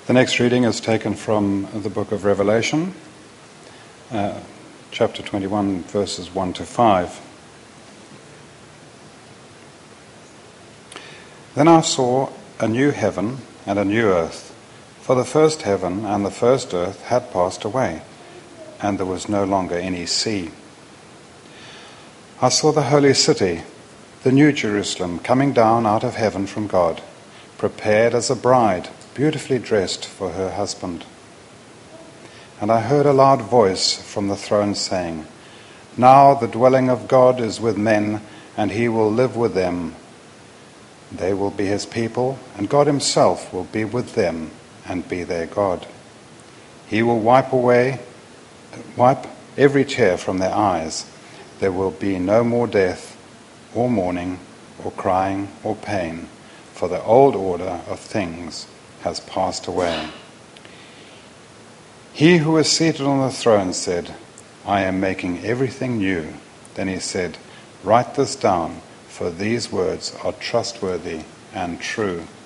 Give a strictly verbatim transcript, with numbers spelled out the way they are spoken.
The next reading is taken from the book of Revelation, uh, chapter twenty-one, verses one to five. Then I saw a new heaven and a new earth, for the first heaven and the first earth had passed away, and there was no longer any sea. I saw the holy city, the new Jerusalem, coming down out of heaven from God, prepared as a bride, beautifully dressed for her husband. And I heard a loud voice from the throne saying, "Now the dwelling of God is with men, and he will live with them. They will be his people, and God himself will be with them and be their God. He will wipe away, wipe every tear from their eyes. There will be no more death, or mourning, or crying, or pain, for the old order of things has passed away." He who was seated on the throne said, "I am making everything new." Then he said, "Write this down, for these words are trustworthy and true."